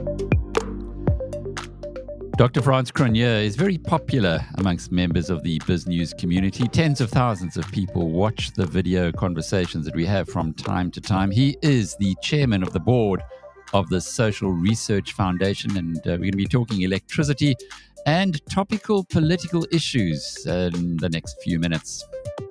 Dr. Frans Cronje is very popular amongst members of the BizNews community. Tens of thousands of people watch the video conversations that we have from time to time. He is the chairman of the board of the Social Research Foundation, and we're going to be talking electricity and topical political issues in the next few minutes.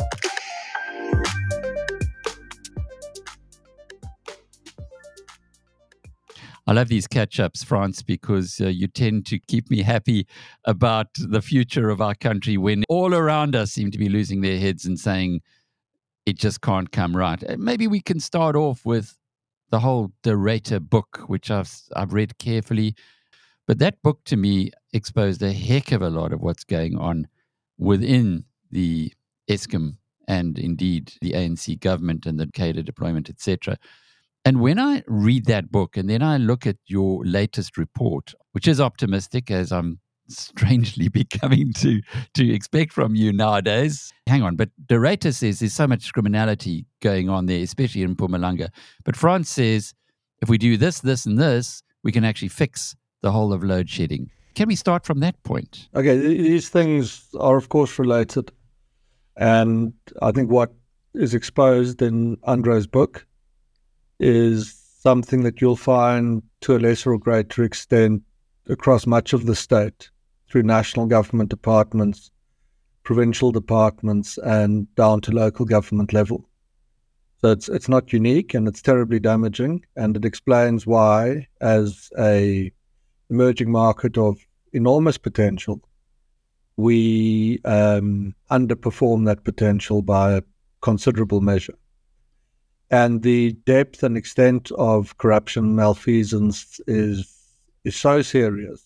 I love these catch-ups, Frans, because you tend to keep me happy about the future of our country when all around us seem to be losing their heads and saying it just can't come right. Maybe we can start off with the whole De Ruyter book, which I've read carefully. But that book, to me, exposed a heck of a lot of what's going on within the Eskom and indeed the ANC government and the cadre deployment, etc. And when I read that book and then I look at your latest report, which is optimistic, as I'm strangely becoming to expect from you nowadays. Hang on, but De Ruyter says there's so much criminality going on there, especially in Mpumalanga. But Frans says if we do this, this, and this, we can actually fix the whole of load shedding. Can we start from that point? Okay, these things are, of course, related. And I think what is exposed in Andre's book is something that you'll find to a lesser or greater extent across much of the state through national government departments, provincial departments, and down to local government level. So it's not unique, and it's terribly damaging, and it explains why, as a emerging market of enormous potential, we underperform that potential by a considerable measure. And the depth and extent of corruption malfeasance is so serious.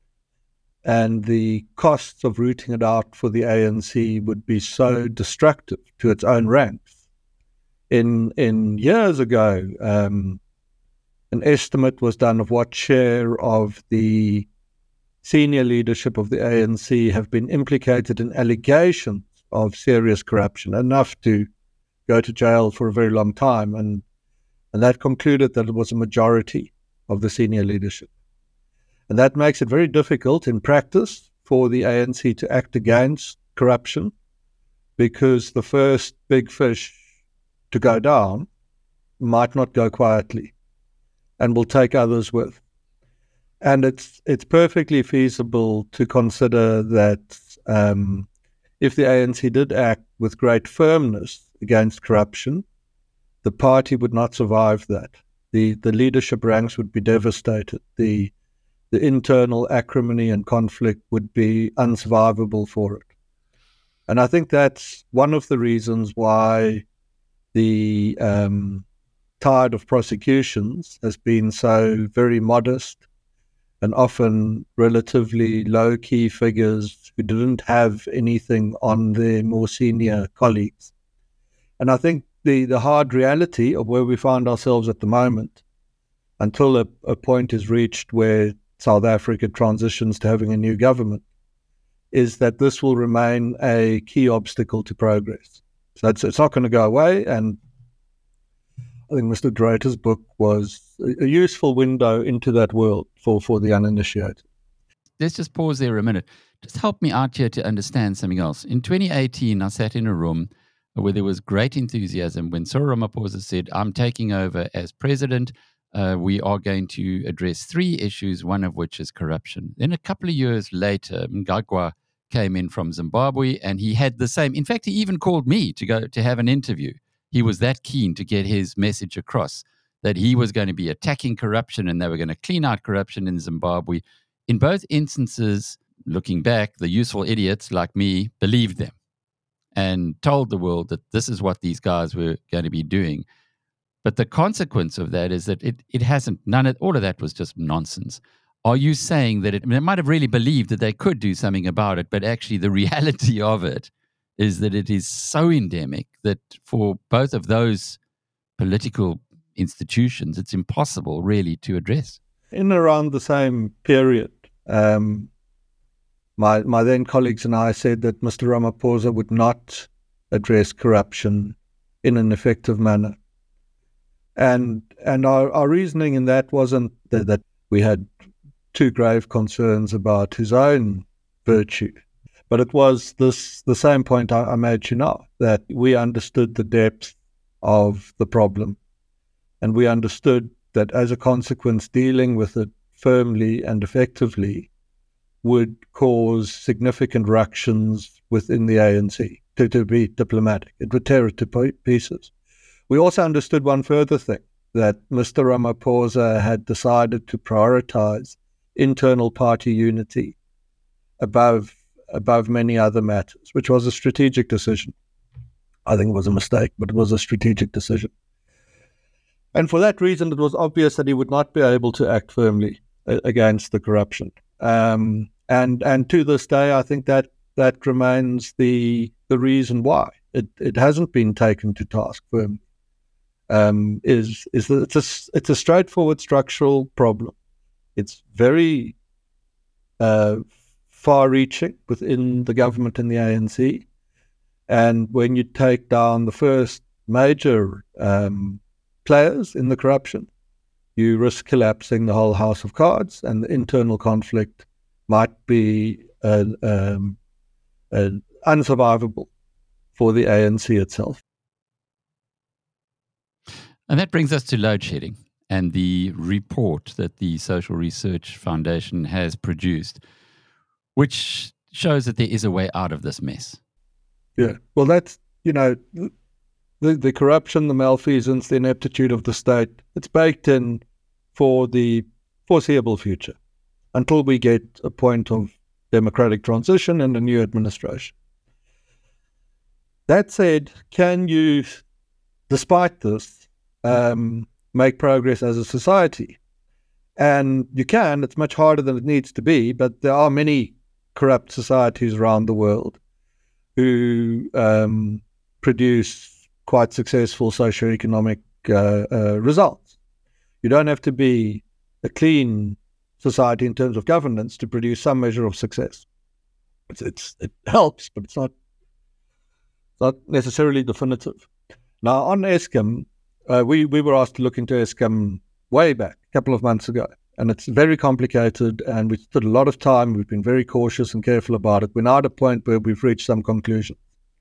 And the costs of rooting it out for the ANC would be so destructive to its own ranks. In years ago, an estimate was done of what share of the senior leadership of the ANC have been implicated in allegations of serious corruption, enough to go to jail for a very long time, and that concluded that it was a majority of the senior leadership. And that makes it very difficult in practice for the ANC to act against corruption, because the first big fish to go down might not go quietly and will take others with. And it's perfectly feasible to consider that if the ANC did act with great firmness against corruption, the party would not survive that. The leadership ranks would be devastated. The internal acrimony and conflict would be unsurvivable for it. And I think that's one of the reasons why the tide of prosecutions has been so very modest, and often relatively low-key figures who didn't have anything on their more senior colleagues. And I think the hard reality of where we find ourselves at the moment, until a point is reached where South Africa transitions to having a new government, is that this will remain a key obstacle to progress. So it's not going to go away, and I think Mr. De Ruyter's book was a useful window into that world for the uninitiated. Let's just pause there a minute. Just help me out here to understand something else. In 2018, I sat in a room where there was great enthusiasm when Cyril Ramaphosa said, I'm taking over as president. We are going to address 3 issues, one of which is corruption. Then a couple of years later, Mnangagwa came in from Zimbabwe, and he had the same. In fact, he even called me to go to have an interview. He was that keen to get his message across that he was going to be attacking corruption and they were going to clean out corruption in Zimbabwe. In both instances, looking back, the useful idiots like me believed them and told the world that this is what these guys were going to be doing. But the consequence of that is that it hasn't, all of that was just nonsense. Are you saying that they might have really believed that they could do something about it, but actually the reality of it is that it is so endemic that for both of those political institutions, it's impossible really to address? In around the same period, my then colleagues and I said that Mr. Ramaphosa would not address corruption in an effective manner. And our reasoning in that wasn't that we had two grave concerns about his own virtue. But it was the same point I made to you now, that we understood the depth of the problem, and we understood that as a consequence, dealing with it firmly and effectively would cause significant ructions within the ANC, to be diplomatic. It would tear it to pieces. We also understood one further thing, that Mr. Ramaphosa had decided to prioritize internal party unity above many other matters, which was a strategic decision. I think it was a mistake, but it was a strategic decision. And for that reason, it was obvious that he would not be able to act firmly against the corruption. And to this day, I think that remains the reason why it hasn't been taken to task firmly. Is that it's a straightforward structural problem. It's very far-reaching within the government and the ANC. And when you take down the first major players in the corruption, you risk collapsing the whole house of cards, and the internal conflict might be unsurvivable for the ANC itself. And that brings us to load shedding and the report that the Social Research Foundation has produced, which shows that there is a way out of this mess. Yeah, well, that's, the corruption, the malfeasance, the ineptitude of the state, it's baked in for the foreseeable future until we get a point of democratic transition and a new administration. That said, can you, despite this, make progress as a society? And you can. It's much harder than it needs to be, but there are many corrupt societies around the world who produce quite successful socioeconomic results. You don't have to be a clean society in terms of governance to produce some measure of success. It helps, but it's not necessarily definitive. Now, on Eskom, we were asked to look into Eskom way back, a couple of months ago, and it's very complicated, and we spent a lot of time. We've been very cautious and careful about it. We're now at a point where we've reached some conclusions.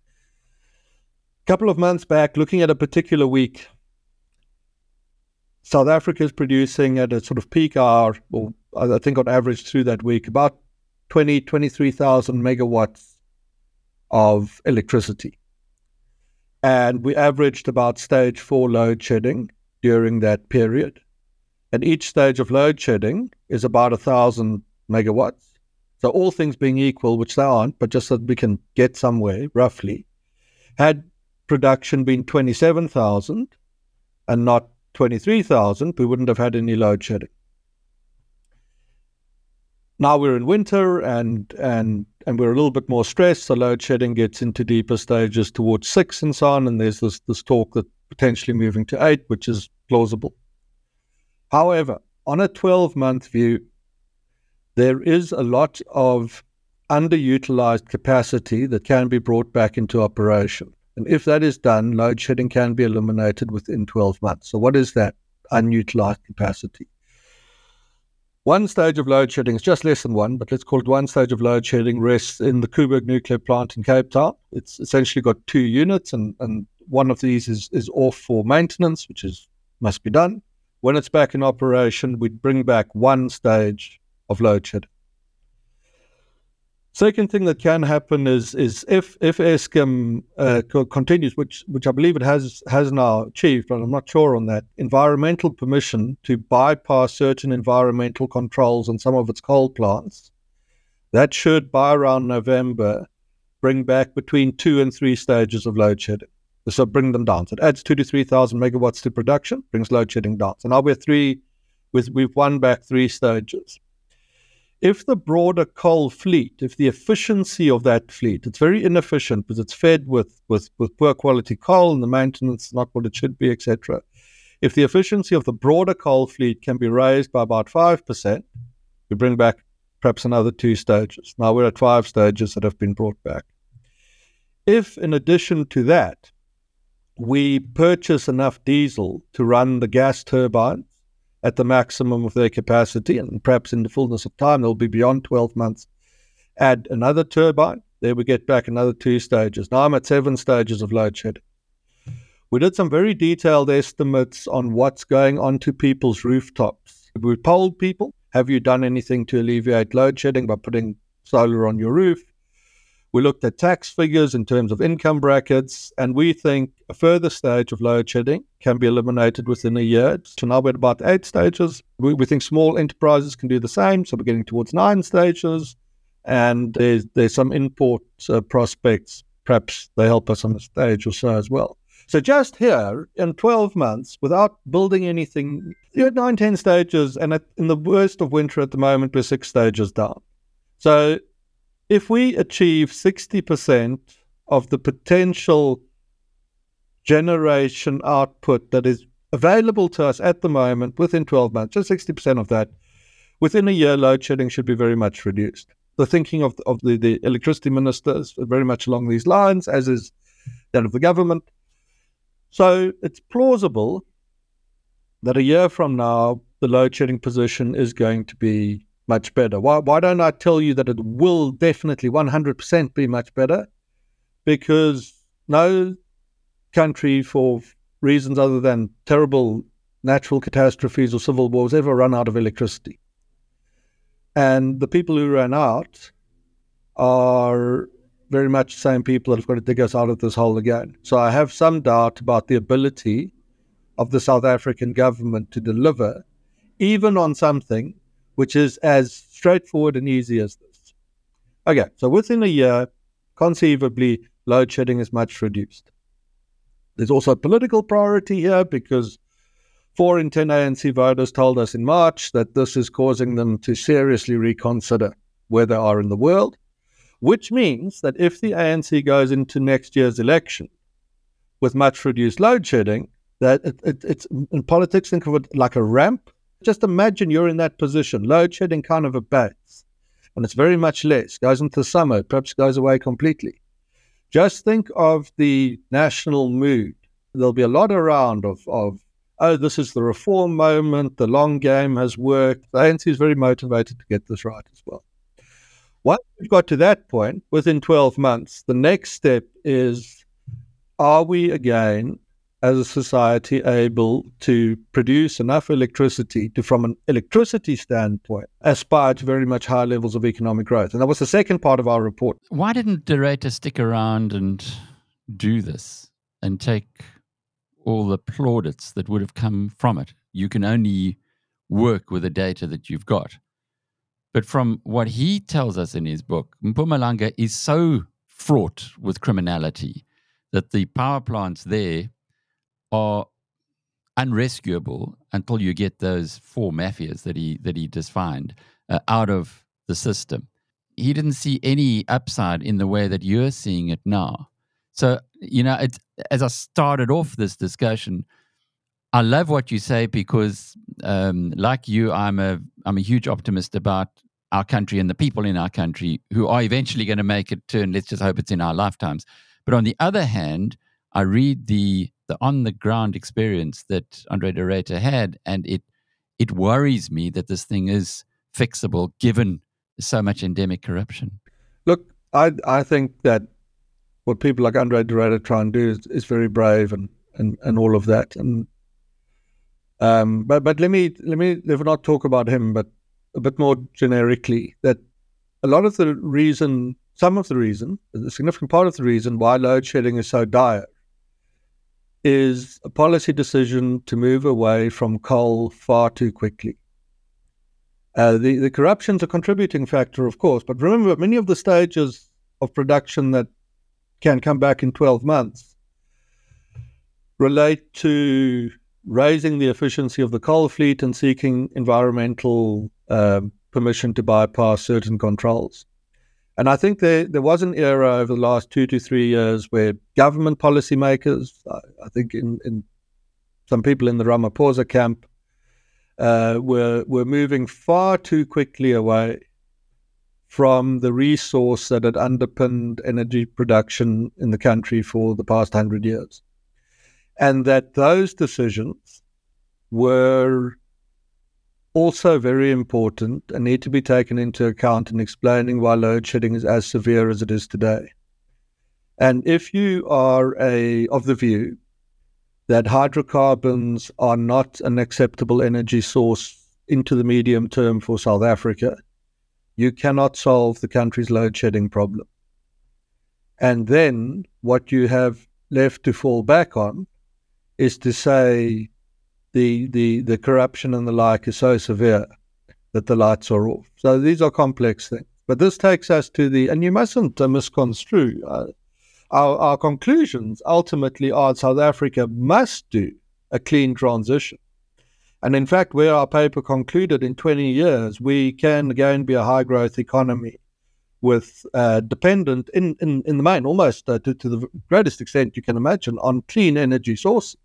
A couple of months back, looking at a particular week, South Africa is producing at a sort of peak hour, or I think on average through that week, about 23,000 megawatts of electricity. And we averaged about stage 4 load shedding during that period. And each stage of load shedding is about 1,000 megawatts. So all things being equal, which they aren't, but just so that we can get somewhere, roughly, had production been 27,000 and not 23,000, we wouldn't have had any load shedding. Now we're in winter and we're a little bit more stressed, so load shedding gets into deeper stages towards 6 and so on, and there's this talk that potentially moving to 8, which is plausible. However, on a 12-month view, there is a lot of underutilized capacity that can be brought back into operation. And if that is done, load shedding can be eliminated within 12 months. So what is that unutilized capacity? One stage of load shedding, is just less than one, but let's call it one stage of load shedding, rests in the Koeberg nuclear plant in Cape Town. It's essentially got 2 units, and one of these is off for maintenance, which must be done. When it's back in operation, we'd bring back one stage of load shedding. Second thing that can happen is if Eskom continues, which I believe it has now achieved, but I'm not sure on that, environmental permission to bypass certain environmental controls on some of its coal plants, that should, by around November, bring back between 2 and 3 stages of load shedding. So bring them down. So it adds 2,000 to 3,000 megawatts to production, brings load shedding down. So now we've won back 3 stages. If the broader coal fleet, if the efficiency of that fleet, it's very inefficient because it's fed with poor quality coal and the maintenance is not what it should be, etc. If the efficiency of the broader coal fleet can be raised by about 5%, we bring back perhaps another 2 stages. Now we're at 5 stages that have been brought back. If in addition to that, we purchase enough diesel to run the gas turbines at the maximum of their capacity, and perhaps in the fullness of time, they'll be beyond 12 months. Add another turbine, there we get back another 2 stages. Now I'm at 7 stages of load shedding. We did some very detailed estimates on what's going on to people's rooftops. We polled people, have you done anything to alleviate load shedding by putting solar on your roof? We looked at tax figures in terms of income brackets, and we think a further stage of load shedding can be eliminated within a year. So now we're at about 8 stages. We think small enterprises can do the same, so we're getting towards 9 stages, and there's some import prospects. Perhaps they help us on a stage or so as well. So just here, in 12 months, without building anything, you're at 9, 10 stages, and in the worst of winter at the moment, we're 6 stages down. So if we achieve 60% of the potential generation output that is available to us at the moment within 12 months, just 60% of that, within a year, load shedding should be very much reduced. The thinking of the electricity ministers is very much along these lines, as is that of the government. So it's plausible that a year from now, the load shedding position is going to be much better. Why don't I tell you that it will definitely 100% be much better? Because no country, for reasons other than terrible natural catastrophes or civil wars, ever run out of electricity. And the people who ran out are very much the same people that have got to dig us out of this hole again. So I have some doubt about the ability of the South African government to deliver, even on something which is as straightforward and easy as this. Okay, so within a year, conceivably, load shedding is much reduced. There's also a political priority here, because 4 in 10 ANC voters told us in March that this is causing them to seriously reconsider where they are in the world, which means that if the ANC goes into next year's election with much reduced load shedding, that it's in politics, think of it like a ramp. Just imagine you're in that position. Load shedding kind of abates, and it's very much less. Goes into the summer, perhaps goes away completely. Just think of the national mood. There'll be a lot around of oh, this is the reform moment, the long game has worked. The ANC is very motivated to get this right as well. Once we've got to that point, within 12 months, the next step is, are we again, as a society, able to produce enough electricity to, from an electricity standpoint, aspire to very much high levels of economic growth? And that was the second part of our report. Why didn't De Ruyter stick around and do this and take all the plaudits that would have come from it? You can only work with the data that you've got. But from what he tells us in his book, Mpumalanga is so fraught with criminality that the power plants there are unrescuable until you get those 4 mafias that he defined out of the system. He didn't see any upside in the way that you're seeing it now. So, it's, as I started off this discussion, I love what you say because, like you, I'm a huge optimist about our country and the people in our country who are eventually going to make it turn. Let's just hope it's in our lifetimes. But on the other hand, I read the on-the-ground experience that Andre de Ruyter had, and it worries me that this thing is fixable given so much endemic corruption. Look, I think that what people like Andre de Ruyter try and do is very brave and all of that. And but let me not talk about him, but a bit more generically, that a lot of the reason, a significant part of the reason why load shedding is so dire is a policy decision to move away from coal far too quickly. The corruption's a contributing factor, of course, but remember, many of the stages of production that can come back in 12 months relate to raising the efficiency of the coal fleet and seeking environmental permission to bypass certain controls. And I think there was an era over the last 2 to 3 years where government policymakers, I think in some people in the Ramaphosa camp, were moving far too quickly away from the resource that had underpinned energy production in the country for the past 100 years. And that those decisions were also very important and need to be taken into account in explaining why load shedding is as severe as it is today. And if you are of the view that hydrocarbons are not an acceptable energy source into the medium term for South Africa, you cannot solve the country's load shedding problem. And then what you have left to fall back on is to say the corruption and the like is so severe that the lights are off. So these are complex things. But this takes us to and you mustn't misconstrue, our conclusions ultimately are South Africa must do a clean transition. And in fact, where our paper concluded in 20 years, we can again be a high-growth economy with dependent, in the main, almost to the greatest extent you can imagine, on clean energy sources.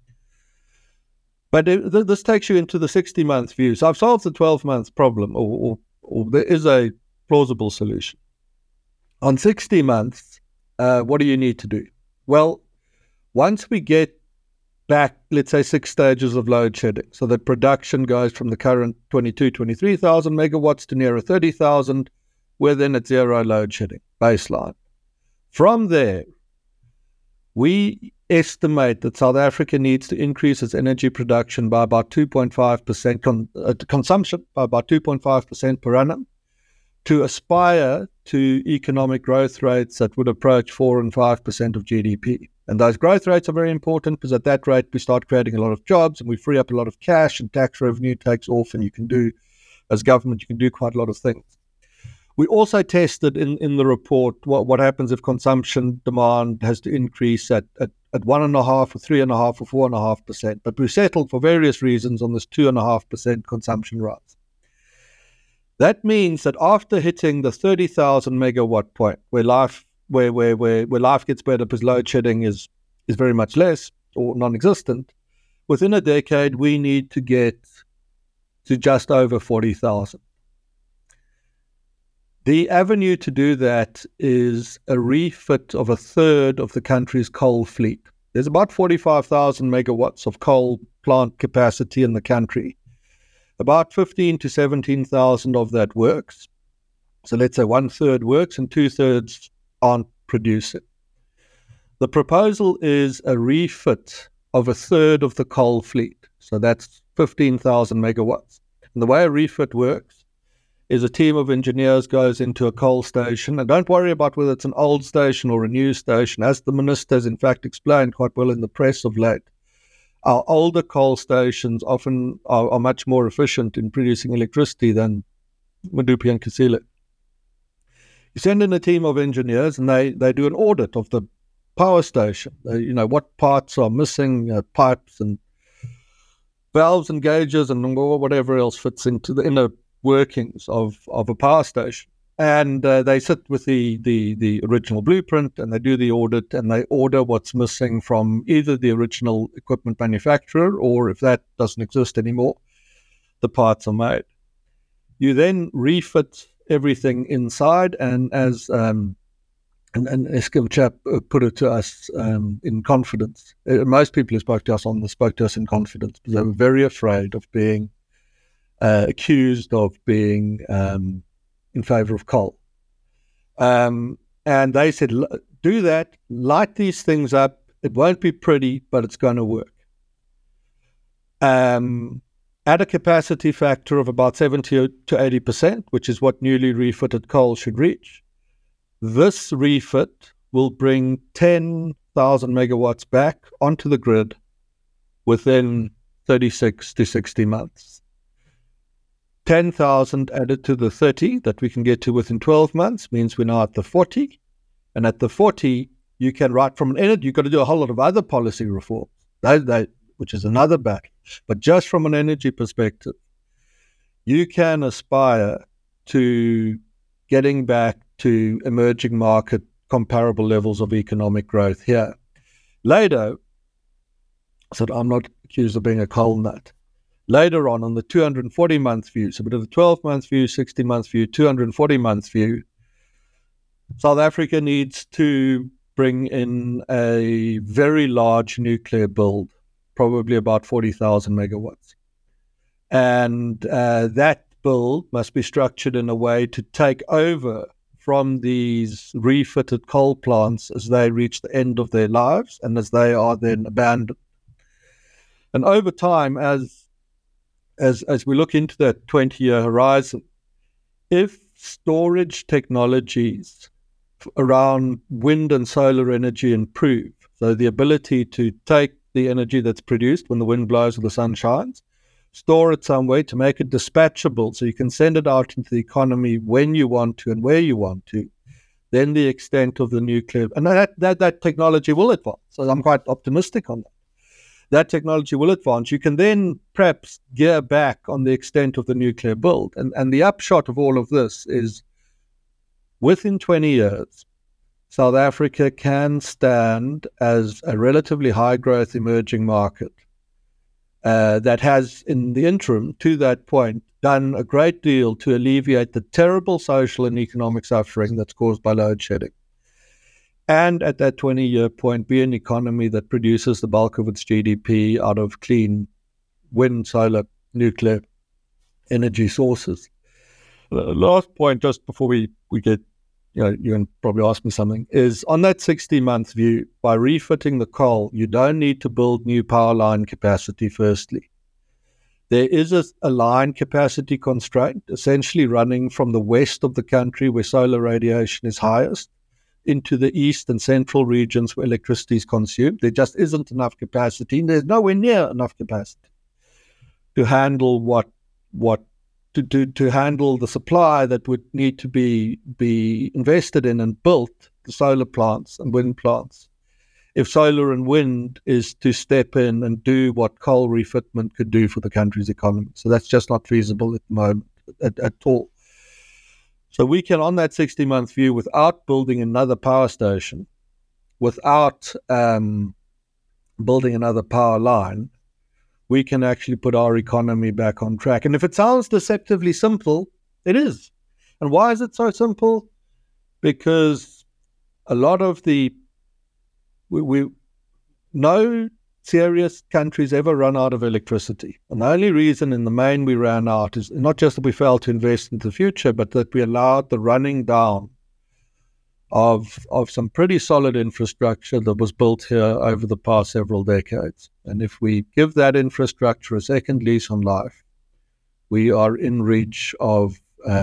But this takes you into the 60-month view. So I've solved the 12-month problem, or there is a plausible solution. On 60 months, what do you need to do? Well, once we get back, let's say 6 stages of load shedding, so that production goes from the current 23,000 megawatts to nearer 30,000, we're then at zero load shedding, baseline. From there, we estimate that South Africa needs to increase its energy production by about 2.5%, consumption by about 2.5% per annum, to aspire to economic growth rates that would approach 4 and 5% of GDP. And those growth rates are very important because at that rate we start creating a lot of jobs and we free up a lot of cash and tax revenue takes off, and you can do, as government, you can do quite a lot of things. We also tested in the report what happens if consumption demand has to increase at 1.5% or 3.5% or 4.5%. But we settled for various reasons on this 2.5% consumption rise. That means that after hitting the 30,000 megawatt point, where life gets better because load shedding is very much less or non-existent, within a decade we need to get to just over 40,000. The avenue to do that is a refit of a third of the country's coal fleet. There's about 45,000 megawatts of coal plant capacity in the country. About 15 to 17,000 of that works. So let's say 1/3 works and 2/3 aren't producing. The proposal is a refit of a third of the coal fleet. So that's 15,000 megawatts. And the way a refit works is a team of engineers goes into a coal station, and don't worry about whether it's an old station or a new station, as the minister has in fact explained quite well in the press of late. Our older coal stations often are much more efficient in producing electricity than Medupi and Kusile. You send in a team of engineers and they do an audit of the power station. What parts are missing, pipes and valves and gauges and whatever else fits into the inner workings of a power station. And they sit with the original blueprint and they do the audit and they order what's missing from either the original equipment manufacturer, or if that doesn't exist anymore, the parts are made. You then refit everything inside, and as an Eskom chap put it to us in confidence. Most people who spoke to us on this spoke to us in confidence because they were very afraid of being accused of being in favor of coal. And they said, do that, light these things up. It won't be pretty, but it's going to work. At a capacity factor of about 70 to 80%, which is what newly refitted coal should reach, this refit will bring 10,000 megawatts back onto the grid within 36 to 60 months. 10,000 added to the 30 that we can get to within 12 months means we're now at the 40. And at the 40, you can write from an energy, you've got to do a whole lot of other policy reforms, which is another battle. But just from an energy perspective, you can aspire to getting back to emerging market comparable levels of economic growth here. Later, so I'm not accused of being a coal nut. Later on the 240-month view, so we did the 12-month view, 60-month view, 240-month view, South Africa needs to bring in a very large nuclear build, probably about 40,000 megawatts. And that bill must be structured in a way to take over from these refitted coal plants as they reach the end of their lives and as they are then abandoned. And over time, as we look into that 20-year horizon, if storage technologies around wind and solar energy improve, so the ability to take the energy that's produced when the wind blows or the sun shines, store it some way to make it dispatchable so you can send it out into the economy when you want to and where you want to, then the extent of the nuclear, and that technology will advance. So I'm quite optimistic on that. That technology will advance. You can then perhaps gear back on the extent of the nuclear build. And the upshot of all of this is within 20 years, South Africa can stand as a relatively high-growth emerging market that has, in the interim, to that point, done a great deal to alleviate the terrible social and economic suffering that's caused by load shedding. And at that 20-year point, be an economy that produces the bulk of its GDP out of clean wind, solar, nuclear energy sources. The last point, just before we get, you can probably ask me something, is on that 60-month view, by refitting the coal, you don't need to build new power line capacity, firstly. There is a line capacity constraint, essentially running from the west of the country where solar radiation is highest, into the east and central regions where electricity is consumed. There just isn't enough capacity, and there's nowhere near enough capacity to handle to handle the supply that would need to be invested in and built, the solar plants and wind plants, if solar and wind is to step in and do what coal refitment could do for the country's economy. So that's just not feasible at the moment at all. So we can, on that 60-month view, without building another power station, without building another power line, we can actually put our economy back on track. And if it sounds deceptively simple, it is. And why is it so simple? Because a lot of no serious countries ever run out of electricity. And the only reason in the main we ran out is not just that we failed to invest into the future, but that we allowed the running down of some pretty solid infrastructure that was built here over the past several decades. And if we give that infrastructure a second lease on life, we are in reach of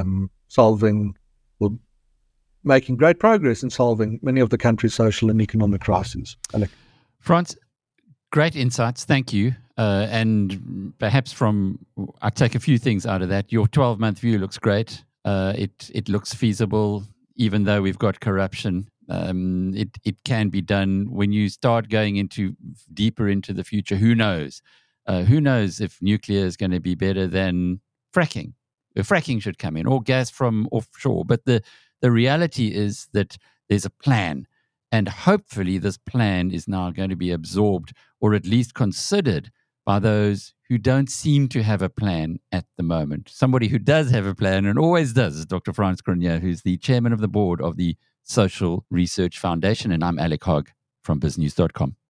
making great progress in solving many of the country's social and economic crises. Frans, great insights. Thank you. And perhaps I take a few things out of that. Your 12-month view looks great. It looks feasible, even though we've got corruption. It can be done. When you start going deeper into the future, who knows? Who knows if nuclear is going to be better than fracking? Fracking should come in, or gas from offshore. But the reality is that there's a plan. And hopefully this plan is now going to be absorbed or at least considered by those who don't seem to have a plan at the moment. Somebody who does have a plan and always does is Dr. Frans Cronje, who's the chairman of the board of the Social Research Foundation. And I'm Alec Hogg from biznews.com.